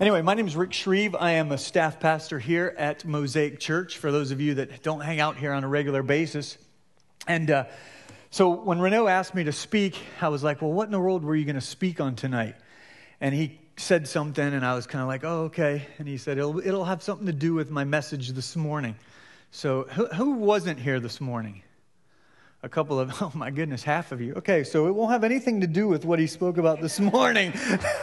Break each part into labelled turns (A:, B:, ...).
A: Anyway, my name is Rick Shreve. I am a staff pastor here at Mosaic Church, for those of you that don't hang out here on a regular basis. And so when Renaud asked me to speak, I was like, well, what in the world were you going to speak on tonight? And he said something, and I was kind of like, oh, okay. And he said, it'll have something to do with my message this morning. So who wasn't here this morning? A couple of, oh my goodness, half of you. Okay, so it won't have anything to do with what he spoke about this morning.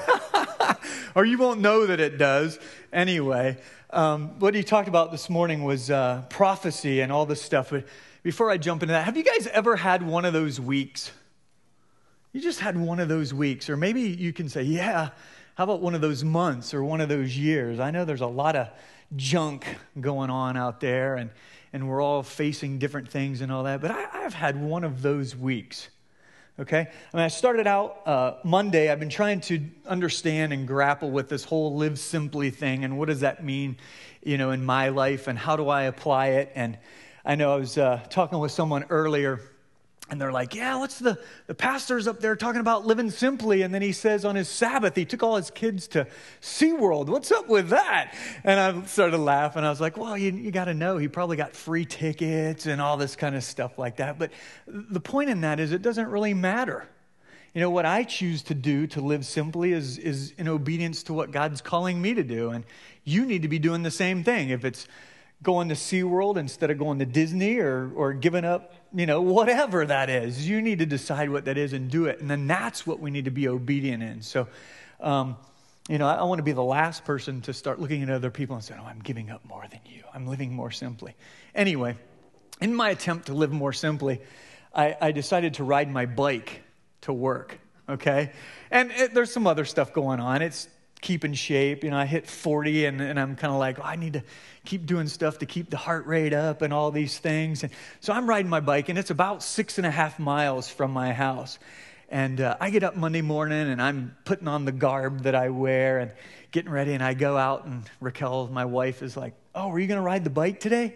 A: Or you won't know that it does. Anyway, what he talked about this morning was prophecy and all this stuff. But before I jump into that, have you guys ever had one of those weeks? You just had one of those weeks. Or maybe you can say, yeah, how about one of those months or one of those years? I know there's a lot of junk going on out there, and we're all facing different things and all that. But I've had one of those weeks. Okay? I mean, I started out Monday. I've been trying to understand and grapple with this whole live simply thing, and what does that mean, in my life, and how do I apply it? And I know I was talking with someone earlier, and they're like, yeah, what's the pastor's up there talking about living simply, and then he says on his Sabbath, he took all his kids to SeaWorld. What's up with that? And I started laughing. I was like, well, you got to know, he probably got free tickets and all this kind of stuff like that. But the point in that is it doesn't really matter. What I choose to do to live simply is in obedience to what God's calling me to do. And you need to be doing the same thing. If it's going to SeaWorld instead of going to Disney or giving up, whatever that is, you need to decide what that is and do it. And then that's what we need to be obedient in. So, I want to be the last person to start looking at other people and say, oh, I'm giving up more than you. I'm living more simply. Anyway, in my attempt to live more simply, I decided to ride my bike to work, okay? And there's some other stuff going on. It's keep in shape. I hit 40 and I'm kind of like, I need to keep doing stuff to keep the heart rate up and all these things. And so I'm riding my bike, and it's about 6.5 miles from my house. And I get up Monday morning, and I'm putting on the garb that I wear and getting ready, and I go out, and Raquel, my wife, is like, oh, are you going to ride the bike today?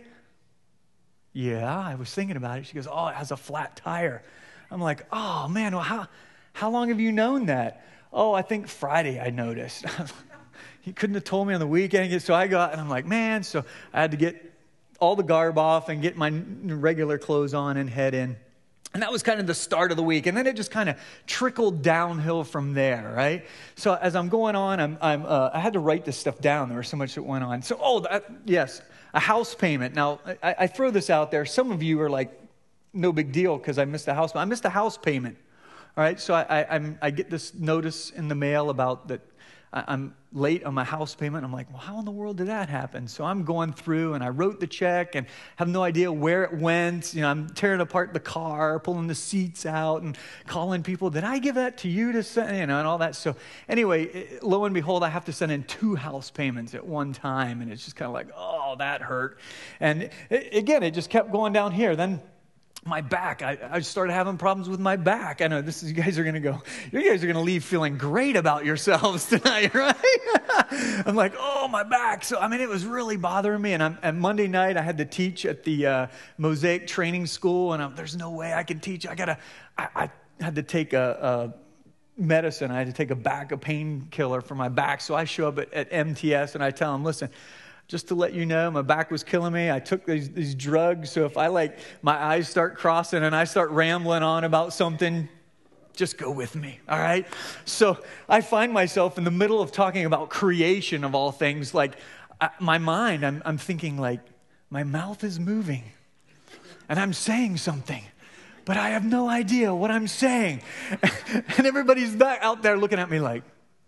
A: Yeah, I was thinking about it. She goes, oh, it has a flat tire. I'm like, oh, man, well, how long have you known that? Oh, I think Friday I noticed. He couldn't have told me on the weekend. So I got, and I'm like, man. So I had to get all the garb off and get my regular clothes on and head in. And that was kind of the start of the week. And then it just kind of trickled downhill from there, right? So as I'm going on, I had to write this stuff down. There was so much that went on. So, yes, a house payment. Now, I throw this out there. Some of you are like, no big deal because I missed a house payment. I missed a house payment. All right, so I get this notice in the mail about that I'm late on my house payment. I'm like, well, how in the world did that happen? So I'm going through, and I wrote the check and have no idea where it went. I'm tearing apart the car, pulling the seats out, and calling people. Did I give that to you to send? And all that. So anyway, lo and behold, I have to send in 2 house payments at one time, and it's just kind of like, oh, that hurt. And again, it just kept going down here. Then my back, I started having problems with my back. I know you guys are going to leave feeling great about yourselves tonight, right? I'm like, oh, my back. So, it was really bothering me. And Monday night, I had to teach at the Mosaic Training School, and there's no way I can teach. I had to take a medicine. I had to take a painkiller for my back. So I show up at MTS, and I tell them, listen, just to let you know, my back was killing me. I took these drugs, so if my eyes start crossing and I start rambling on about something, just go with me, all right? So I find myself in the middle of talking about creation of all things. Like, my mind, I'm thinking like, my mouth is moving, and I'm saying something, but I have no idea what I'm saying. And everybody's back out there looking at me like,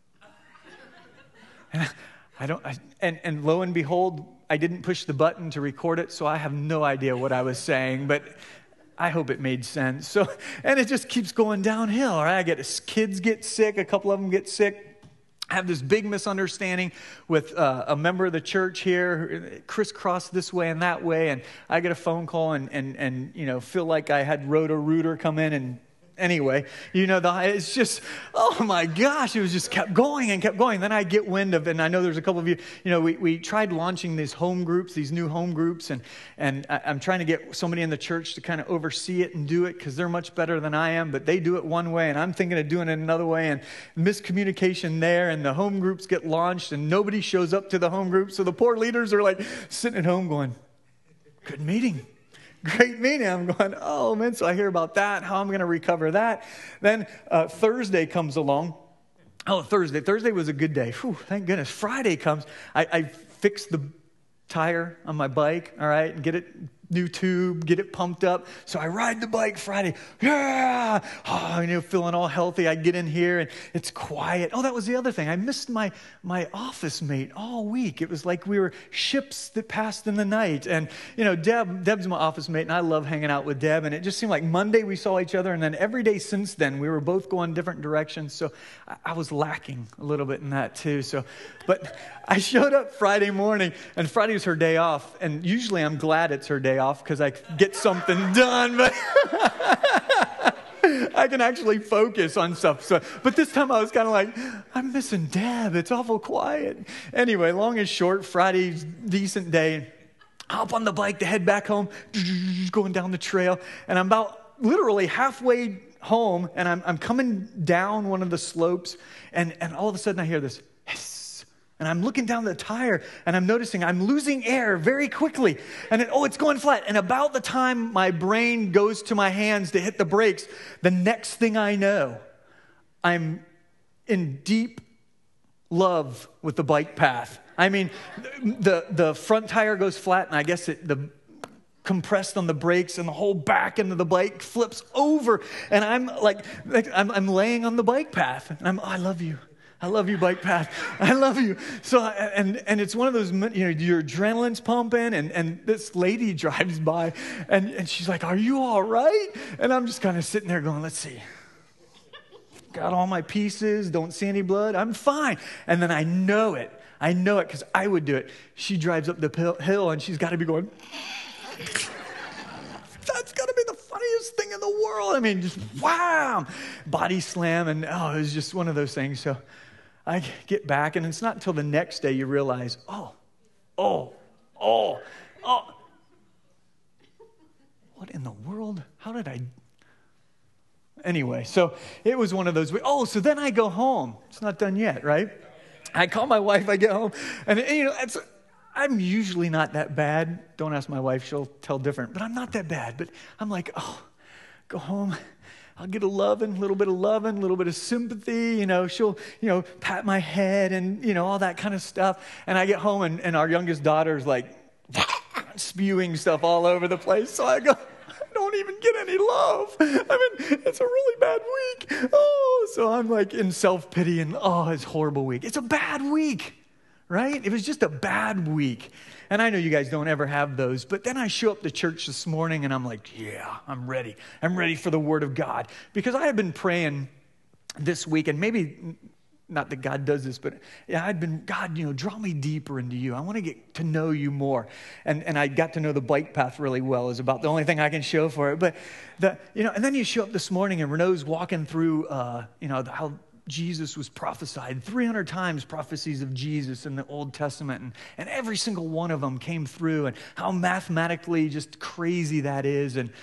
A: and lo and behold, I didn't push the button to record it, so I have no idea what I was saying, but I hope it made sense. So, and it just keeps going downhill, right? Kids get sick, a couple of them get sick. I have this big misunderstanding with a member of the church here, crisscrossed this way and that way, and I get a phone call and feel like I had Roto-Rooter come in and anyway, it's just, oh my gosh, it was just kept going and kept going. Then I get wind of, and I know there's a couple of you, we tried launching these home groups, these new home groups, and I'm trying to get somebody in the church to kind of oversee it and do it because they're much better than I am, but they do it one way and I'm thinking of doing it another way, and miscommunication there, and the home groups get launched and nobody shows up to the home group, so the poor leaders are like sitting at home going, good meeting. Great meeting. I'm going, oh, man. So I hear about that, how I'm going to recover that. Then Thursday comes along. Oh, Thursday was a good day. Whew, thank goodness. Friday comes. I fixed the tire on my bike, all right, and get it, new tube, get it pumped up. So I ride the bike Friday. Yeah. Oh, feeling all healthy. I get in here and it's quiet. Oh, that was the other thing. I missed my office mate all week. It was like we were ships that passed in the night. And, Deb's my office mate, and I love hanging out with Deb. And it just seemed like Monday we saw each other, and then every day since then we were both going different directions. So I was lacking a little bit in that too. But I showed up Friday morning, and Friday was her day off. And usually I'm glad it's her day off because I get something done, but I can actually focus on stuff. But this time I was kind of like, I'm missing Deb. It's awful quiet. Anyway, long and short, Friday's decent day. Hop on the bike to head back home, going down the trail, and I'm about literally halfway home, and I'm coming down one of the slopes, and all of a sudden I hear this hiss. And I'm looking down the tire, and I'm noticing I'm losing air very quickly. And it's going flat. And about the time my brain goes to my hands to hit the brakes, the next thing I know, I'm in deep love with the bike path. I mean, the front tire goes flat, and I guess the compressed on the brakes, and the whole back end of the bike flips over. And I'm like I'm laying on the bike path. And I love you. I love you, bike path. I love you. So, and it's one of those, your adrenaline's pumping, and this lady drives by, and she's like, are you all right? And I'm just kind of sitting there going, let's see. Got all my pieces, don't see any blood, I'm fine. And then I know it because I would do it. She drives up the hill, and she's got to be going, that's got to be the funniest thing in the world. I mean, just wow, body slam, and it was just one of those things. So I get back, and it's not until the next day you realize, what in the world? How did I? Anyway, so it was one of those. So then I go home. It's not done yet, right? I call my wife. I get home, and I'm usually not that bad. Don't ask my wife; she'll tell different. But I'm not that bad. But I'm like, go home. I'll get a little bit of sympathy, she'll, pat my head and, all that kind of stuff. And I get home and our youngest daughter's like spewing stuff all over the place. So I go, I don't even get any love. I mean, it's a really bad week. So I'm like in self-pity and, it's a horrible week. It's a bad week, right? It was just a bad week. And I know you guys don't ever have those, but then I show up to church this morning and I'm like, yeah, I'm ready. I'm ready for the Word of God. Because I had been praying this week, and maybe not that God does this, but I'd been, God, draw me deeper into you. I want to get to know you more. And I got to know the bike path really well is about the only thing I can show for it. But, and then you show up this morning and Renault's walking through, how Jesus was prophesied 300 times, prophecies of Jesus in the Old Testament, and every single one of them came through, and how mathematically just crazy that is, and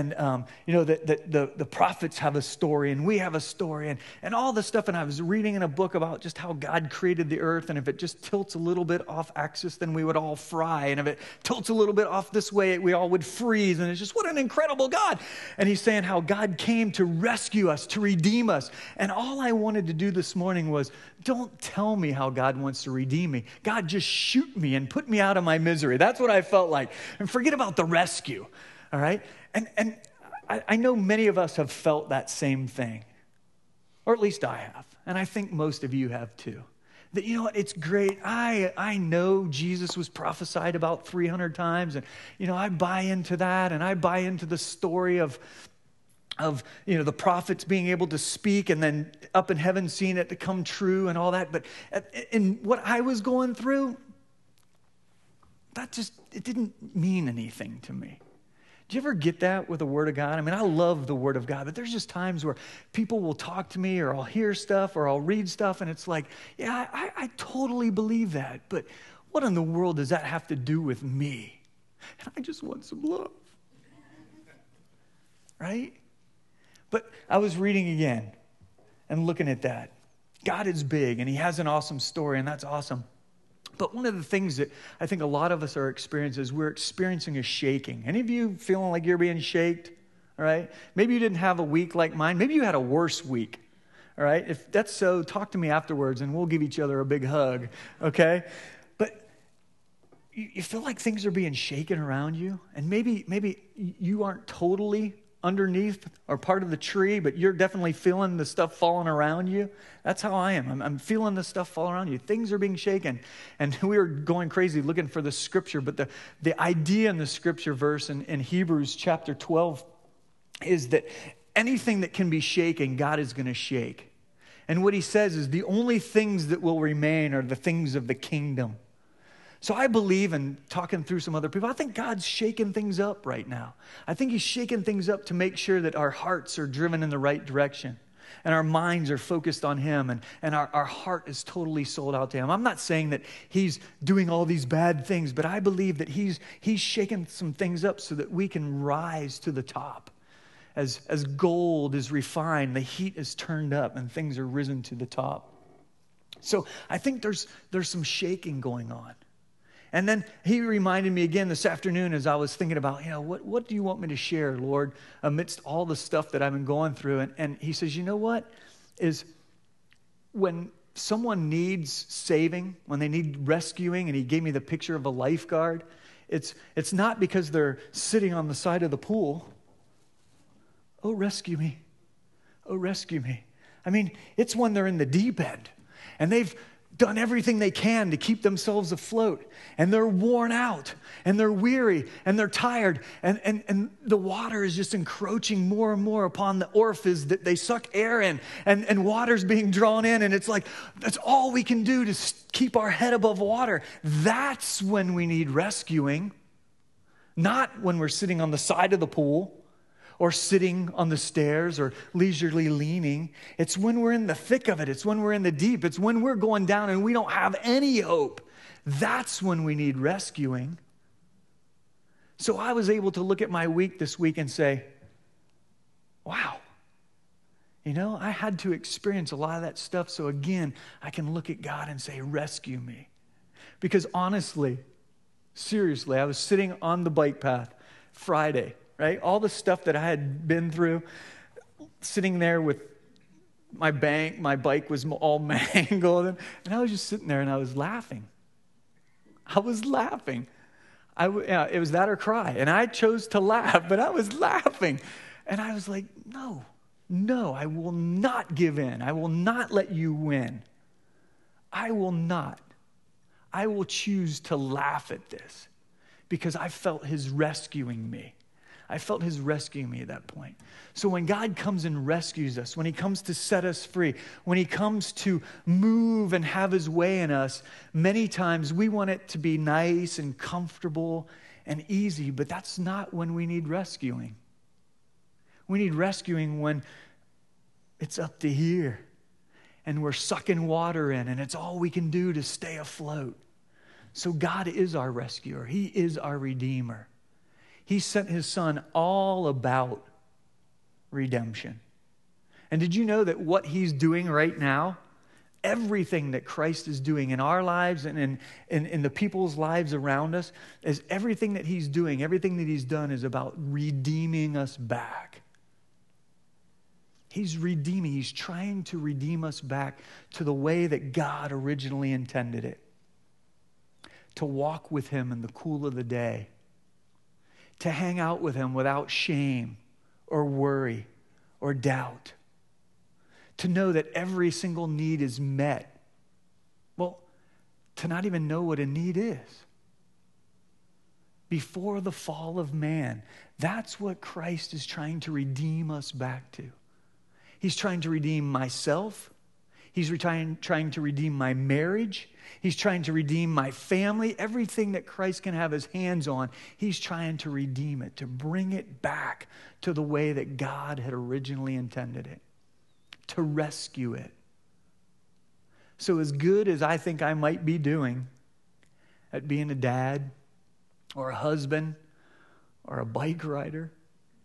A: the prophets have a story, and we have a story, and all this stuff. And I was reading in a book about just how God created the earth, and if it just tilts a little bit off axis, then we would all fry, and if it tilts a little bit off this way, we all would freeze. And it's just, what an incredible God. And he's saying how God came to rescue us, to redeem us. And all I wanted to do this morning was, don't tell me how God wants to redeem me. God, just shoot me and put me out of my misery. That's what I felt like. And forget about the rescue, all right? And I know many of us have felt that same thing, or at least I have. And I think most of you have too. That, what, it's great. I know Jesus was prophesied about 300 times, and, I buy into that, and I buy into the story of the prophets being able to speak and then up in heaven seeing it to come true and all that. But in what I was going through, it didn't mean anything to me. Do you ever get that with the Word of God? I mean, I love the Word of God, but there's just times where people will talk to me, or I'll hear stuff, or I'll read stuff, and it's like, yeah, I totally believe that, but what in the world does that have to do with me? And I just want some love. Right? But I was reading again and looking at that. God is big, and he has an awesome story, and that's awesome. But one of the things that I think a lot of us are experiencing is we're experiencing a shaking. Any of you feeling like you're being shaked? All right? Maybe you didn't have a week like mine. Maybe you had a worse week. All right? If that's so, talk to me afterwards, and we'll give each other a big hug. Okay? But you feel like things are being shaken around you, and maybe you aren't totally underneath or part of the tree, but you're definitely feeling the stuff falling around you. That's how I am. I'm feeling the stuff fall around you. Things are being shaken. And we were going crazy looking for the scripture, but the idea in the scripture verse in Hebrews chapter 12 is that anything that can be shaken, God is going to shake. And what he says is the only things that will remain are the things of the kingdom. So I believe, in talking through some other people, I think God's shaking things up right now. I think he's shaking things up to make sure that our hearts are driven in the right direction and our minds are focused on him, and our heart is totally sold out to him. I'm not saying that he's doing all these bad things, but I believe that he's shaking some things up so that we can rise to the top. As gold is refined, the heat is turned up and things are risen to the top. So I think there's some shaking going on. And then he reminded me again this afternoon as I was thinking about, what do you want me to share, Lord, amidst all the stuff that I've been going through? And he says, you know what? Is when someone needs saving, when they need rescuing, and he gave me the picture of a lifeguard, it's not because they're sitting on the side of the pool. Oh, rescue me. Oh, rescue me. I mean, it's when they're in the deep end and they've done everything they can to keep themselves afloat, and they're worn out, and they're weary, and they're tired, and the water is just encroaching more and more upon the orifice that they suck air in, and water's being drawn in, and it's like, that's all we can do to keep our head above water. That's when we need rescuing, not when we're sitting on the side of the pool, or sitting on the stairs, or leisurely leaning. It's when we're in the thick of it. It's when we're in the deep. It's when we're going down and we don't have any hope. That's when we need rescuing. So I was able to look at my week this week and say, wow, I had to experience a lot of that stuff. So again, I can look at God and say, rescue me. Because honestly, seriously, I was sitting on the bike path Friday, right? All the stuff that I had been through, sitting there with my bike was all mangled, and I was just sitting there and I was laughing. It was that or cry, and I chose to laugh, but I was laughing. And I was like, no, I will not give in. I will not let you win. I will not. I will choose to laugh at this because I felt his rescuing me. I felt his rescuing me at that point. So when God comes and rescues us, when he comes to set us free, when he comes to move and have his way in us, many times we want it to be nice and comfortable and easy, but that's not when we need rescuing. We need rescuing when it's up to here and we're sucking water in and it's all we can do to stay afloat. So God is our rescuer. He is our redeemer. He sent his son all about redemption. And did you know that what he's doing right now, everything that Christ is doing in our lives and in the people's lives around us, is everything that he's doing, everything that he's done is about redeeming us back. He's redeeming, he's trying to redeem us back to the way that God originally intended it. To walk with him in the cool of the day. To hang out with him without shame or worry or doubt. To know that every single need is met. Well, to not even know what a need is. Before the fall of man, that's what Christ is trying to redeem us back to. He's trying to redeem myself. He's trying to redeem my marriage. He's trying to redeem my family. Everything that Christ can have his hands on, he's trying to redeem it, to bring it back to the way that God had originally intended it, to rescue it. So as good as I think I might be doing at being a dad or a husband or a bike rider,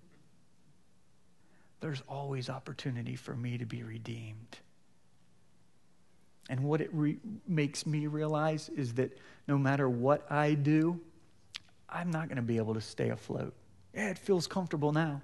A: there's always opportunity for me to be redeemed. And what it makes me realize is that no matter what I do, I'm not going to be able to stay afloat. Yeah, it feels comfortable now.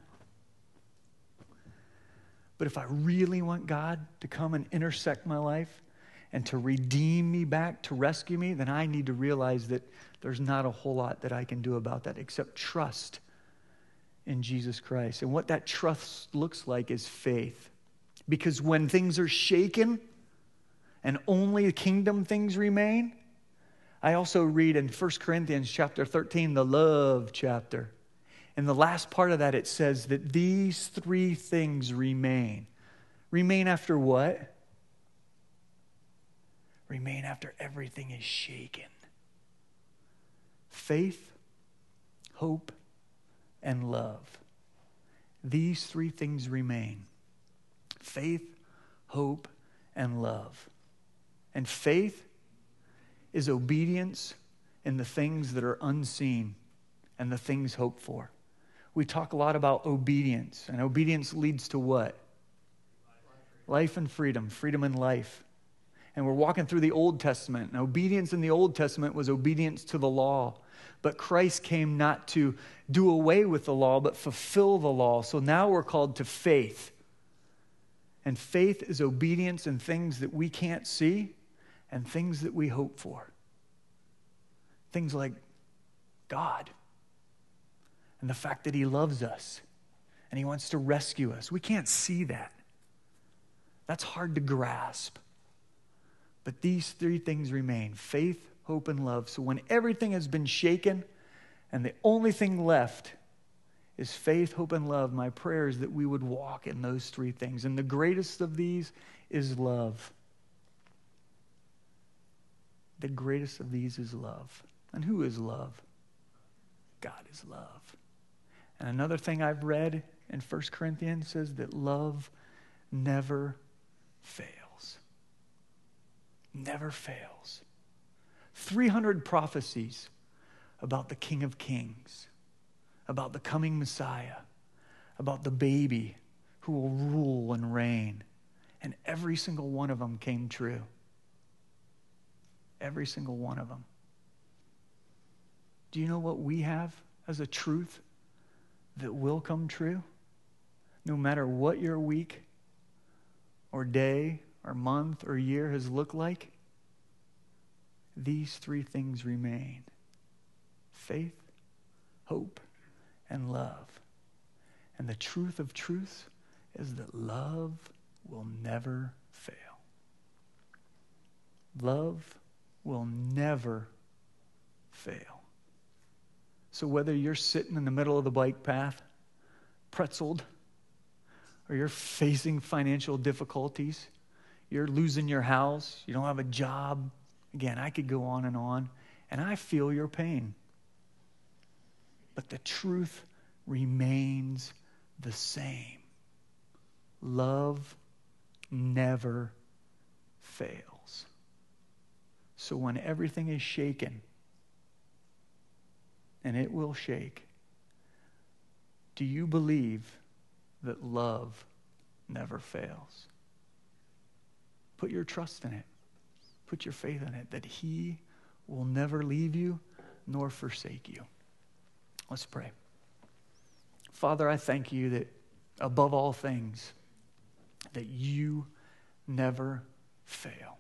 A: But if I really want God to come and intersect my life and to redeem me back, to rescue me, then I need to realize that there's not a whole lot that I can do about that except trust in Jesus Christ. And what that trust looks like is faith. Because when things are shaken and only kingdom things remain, I also read in 1 Corinthians chapter 13, the love chapter. In the last part of that, it says that these three things remain. Remain after what? Remain after everything is shaken. Faith, hope, and love. These three things remain. Faith, hope, and love. And faith is obedience in the things that are unseen and the things hoped for. We talk a lot about obedience, and obedience leads to what? Life and freedom, freedom and life. And we're walking through the Old Testament, and obedience in the Old Testament was obedience to the law. But Christ came not to do away with the law, but fulfill the law. So now we're called to faith. And faith is obedience in things that we can't see and things that we hope for. Things like God and the fact that he loves us and he wants to rescue us. We can't see that. That's hard to grasp. But these three things remain: faith, hope, and love. So when everything has been shaken and the only thing left is faith, hope, and love, my prayer is that we would walk in those three things. And the greatest of these is love. The greatest of these is love. And who is love? God is love. And another thing I've read in 1 Corinthians says that love never fails. Never fails. 300 prophecies about the King of Kings, about the coming Messiah, about the baby who will rule and reign. And every single one of them came true. Every single one of them. Do you know what we have as a truth that will come true? No matter what your week or day or month or year has looked like, these three things remain: faith, hope, and love. And the truth of truths is that love will never fail. Love will never fail. So whether you're sitting in the middle of the bike path, pretzeled, or you're facing financial difficulties, you're losing your house, you don't have a job, again, I could go on, and I feel your pain. But the truth remains the same. Love never fails. So when everything is shaken, and it will shake, do you believe that love never fails? Put your trust in it. Put your faith in it, that he will never leave you nor forsake you. Let's pray. Father, I thank you that above all things, that you never fail.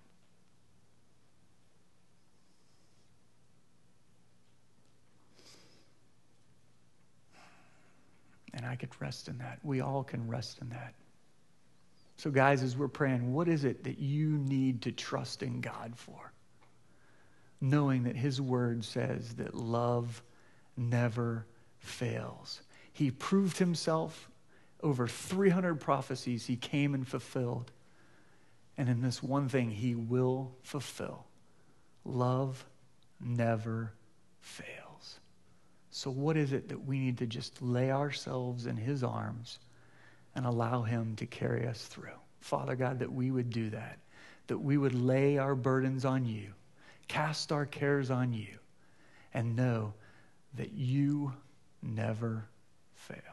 A: And I could rest in that. We all can rest in that. So guys, as we're praying, what is it that you need to trust in God for? Knowing that his word says that love never fails. He proved himself over 300 prophecies he came and fulfilled. And in this one thing, he will fulfill. Love never fails. So what is it that we need to just lay ourselves in his arms and allow him to carry us through? Father God, that we would do that we would lay our burdens on you, cast our cares on you, and know that you never fail.